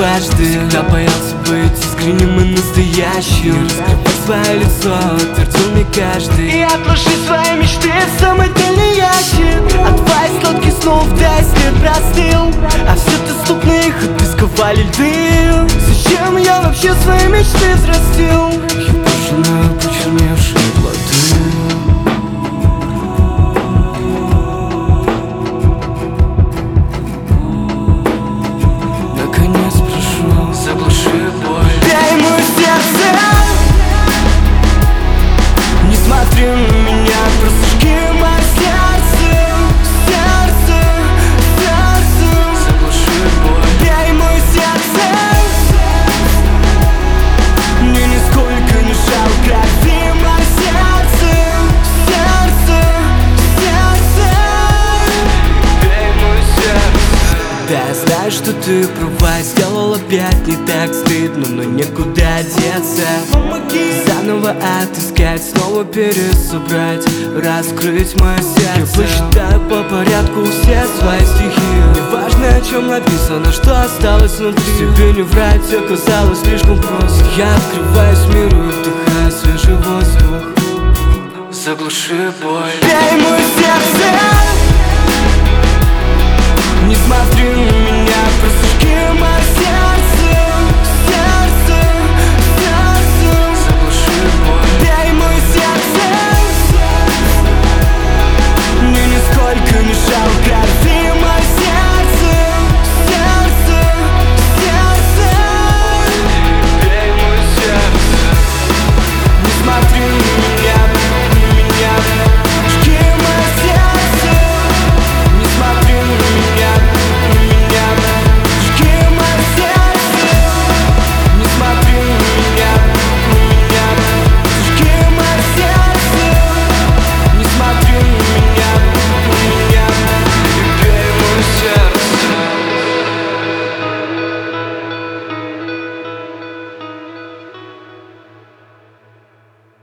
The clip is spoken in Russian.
дважды. Всегда боялся быть искренним и настоящим. Раскрывать свое лицо твердил мне каждый. И отложить свои мечты в самый дальний ящик. А твои сладкие снов весь мир простил. А все доступные ходы сковали льды. Зачем я вообще свои мечты взрастил? Я пожинаю почерневшие плоды. Наконец пришел, заглуши боль. Дай мое сердце, не смотри на меня, просто жги мое сердце. Сердце, сердце, заглуши боль. Дай мое сердце, мне нисколько не жалко. Дай мое сердце, сердце, сердце. Дай мое сердце. Да, я знаю, что ты права, сделал опять не так стыдно, но некуда деться. Помоги заново отыскать, снова пересобрать, раскрыть мое сердце. Я посчитаю по порядку все свои стихи. Неважно, о чем написано, что осталось внутри. Тебе не врать оказалось слишком просто. Я открываюсь миру и вдыхаю свежий воздух. Заглуши боль. Дай мое сердце, не смотри на меня, просто жги мое сердце.